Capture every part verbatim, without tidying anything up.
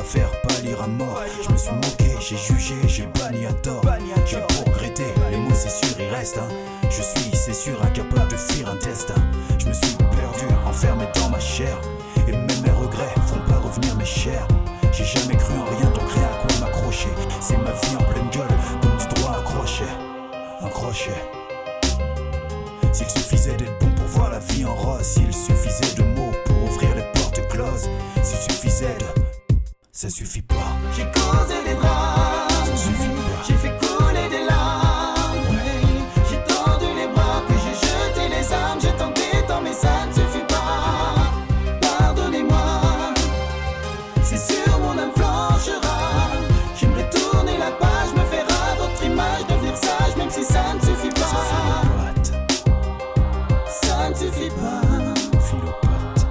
faire pâlir à mort. Je me suis moqué, j'ai jugé, j'ai banni à tort. J'ai regretté, les mots c'est sûr ils restent hein. Je suis, c'est sûr, incapable de fuir un destin. Je me suis perdu, enfermé dans ma chair. Et même mes regrets font pas revenir mes chairs. J'ai jamais cru en rien, donc rien à quoi m'accrocher. C'est ma vie en pleine gueule, comme du droit à crochet. Un crochet. S'il suffisait d'être bon pour voir la vie en rose, s'il suffisait de mots pour ouvrir les portes closes, s'il suffisait de... Ça suffit pas. J'ai causé des drames, ça suffit pas. J'ai fait couler des larmes, ouais. J'ai tendu les bras, puis j'ai jeté les armes. J'ai tenté tant mais ça ne suffit pas. Pardonnez-moi, c'est sûr mon âme flanchera. J'aimerais tourner la page, me faire à votre image, devenir sage, même si ça ne suffit pas. Ça ne suffit pas. Philopathe.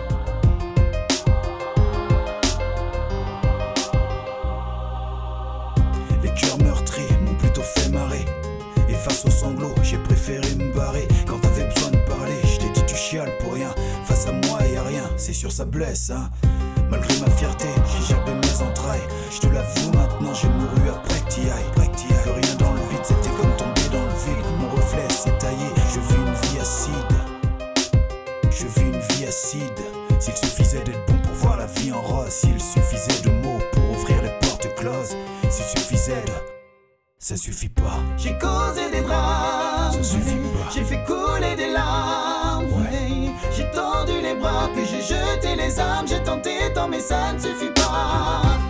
Les cœurs meurtris m'ont plutôt fait marrer. Et face aux sanglots, j'ai préféré me barrer. Quand t'avais besoin de parler, je t'ai dit tu chiales pour rien. Face à moi y'a rien, c'est sûr ça blesse hein. Malgré ma fierté, j'ai gerbé mes entrailles. Je te l'avoue maintenant, j'ai mouru après que t'y ailles. Après que t'y ailles. Plus rien dans le vide, c'était comme tomber dans le vide. Mon reflet s'est taillé, je vis une vie acide. Je vis une vie acide. S'il suffisait d'être bon pour voir la vie en rose, s'il suffisait de mots pour ouvrir les portes closes, s'il suffisait de... Ça suffit pas. J'ai causé des drames, ça suffit pas. J'ai fait couler des larmes, ouais. J'ai tendu les bras, puis j'ai jeté les armes. J'ai tenté tant mais ça ne suffit pas.